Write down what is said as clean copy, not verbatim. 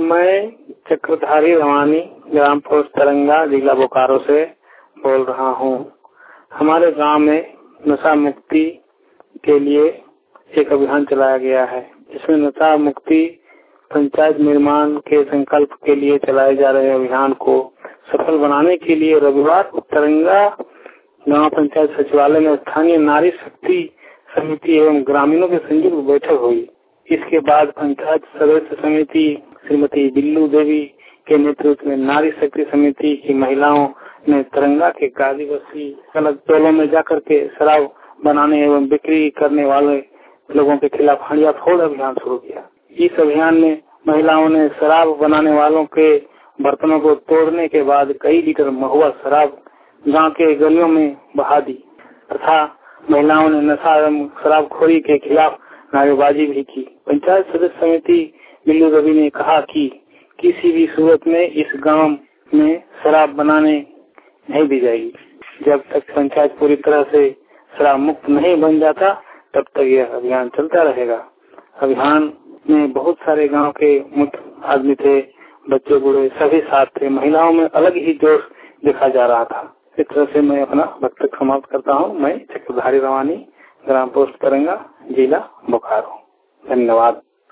मैं चक्रधारी रवानी, ग्राम पोस्ट तरंगा, जिला बोकारो से बोल रहा हूँ। हमारे गांव में नशा मुक्ति के लिए एक अभियान चलाया गया है। इसमें नशा मुक्ति पंचायत निर्माण के संकल्प के लिए चलाए जा रहे अभियान को सफल बनाने के लिए रविवार को तरंगा गांव पंचायत सचिवालय में स्थानीय नारी शक्ति समिति एवं ग्रामीणों की संयुक्त बैठक हुई। इसके बाद पंचायत सदस्य समिति श्रीमती बिल्लू देवी के नेतृत्व में नारी शक्ति समिति की महिलाओं ने तरंगा के गादी बस्ती गलत टोलों में जाकर के शराब बनाने एवं बिक्री करने वाले लोगों के खिलाफ हंडिया फोड़ अभियान शुरू किया। इस अभियान में महिलाओं ने शराब बनाने वालों के बर्तनों को तोड़ने के बाद कई लीटर महुआ शराब गांव के गलियों में बहा दी तथा महिलाओं ने नशा एवं शराबखोरी के खिलाफ नारेबाजी भी की। पंचायत सदस्य समिति बिल्लू देवी ने कहा कि किसी भी सूरत में इस गांव में शराब बनाने नहीं दी जाएगी। जब तक पंचायत पूरी तरह से शराब मुक्त नहीं बन जाता तब तक यह अभियान चलता रहेगा। अभियान में बहुत सारे गांव के मुख्य आदमी थे, बच्चे बूढ़े सभी साथ थे। महिलाओं में अलग ही जोश देखा जा रहा था। इस तरह से मैं अपना वक्तव्य समाप्त करता हूँ। मैं चक्रधारी रवानी, ग्राम पोस्ट तरंगा, जिला बोकारो। धन्यवाद।